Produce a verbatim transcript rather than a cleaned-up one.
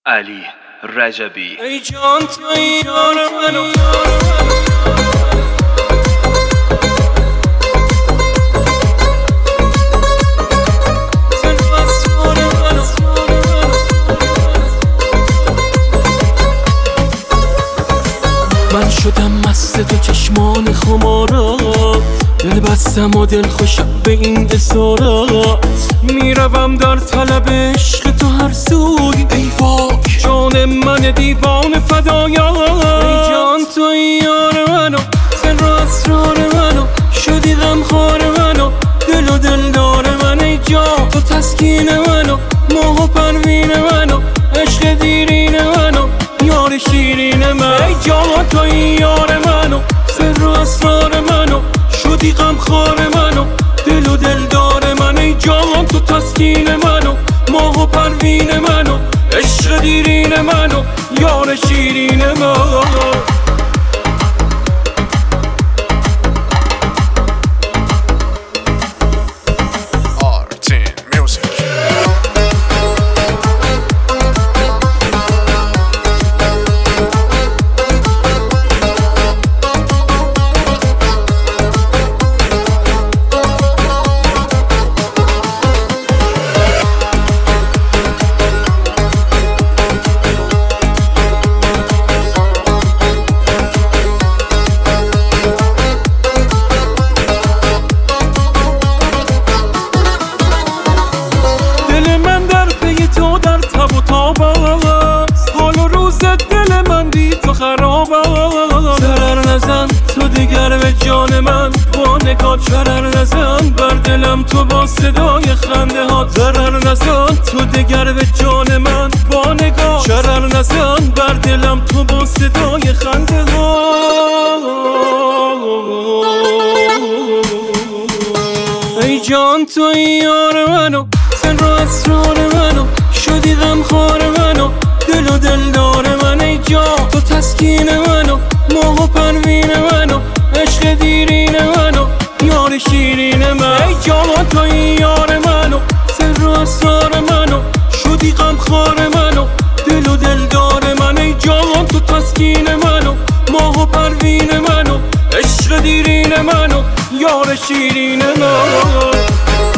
علی رجبی. ای جان توی یار منو من شدم مست تو چشمان خمارا، دل بستم و دل خوشم به این اسارات. میروم در طلب عشق تو هر سوی، ای واک جان من دیوان فدایا. ای جان توی یار منو، سر و اسرار منو، شدی غمخوار منو، دل و دلدار من. ای جان تو تسکین منو، ماه و پروین منو، عشق دیرین منو، یار شیرین من. ای جان توی یار منو، سر و اسرار منو، شدی غمخوار منو، دل و دلدار من. ای جان تو تسکین منو، ماه و پروین منو، عشق دیرین منو، یار شیرین من. حال و روز دل من بی تو خراب است. ضرر نزن تو دیگر به جان من، با نگاه ضرر نزن بر دلم تو با صدای خنده ها. ضرر نزن تو دیگر به جان من، با نگاه ضرر نزن بر دلم تو با صدای خنده ها. ای جان توی یار منو، سر و اسرار منو، شدی غمخوار منو، دل و دلدار من. ای جان تو تسکین منو، ماه و پروین منو، عشق دیرین منو، یار شیرین من. ای جان توی یار منو، سر و اسرار منو، شدی غمخوار منو، دل و دلدار من. ای جان تو تسکین منو، ماه و پروین منو، عشق دیرین منو، یار شیرین من.